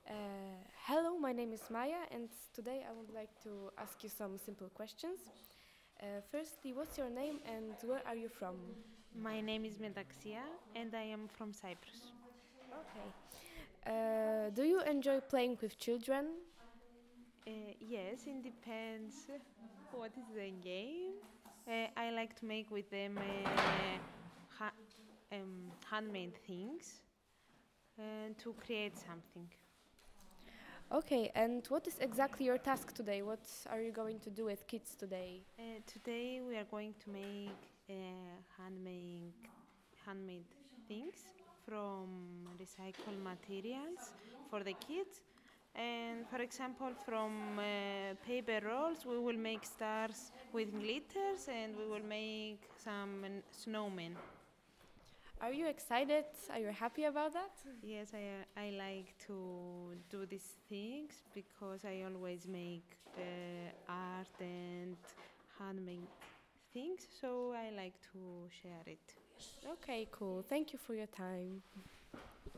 Hello, my name is Maya, and today I would like to ask you some simple questions. Firstly, what's your name and where are you from? My name is Metaxia and I am from Cyprus. Okay. Do you enjoy playing with children? Yes, it depends what is the game. I like to make with them ha- handmade things to create something. Okay, and what is exactly your task today? What are you going to do with kids today? Today we are going to make handmade things from recycled materials for the kids. And for example, from paper rolls, we will make stars with glitters and we will make some snowmen. Are you excited? Are you happy about that? Yes, I like to do these things because I always make art and handmade things, so I like to share it. Okay, cool. Thank you for your time.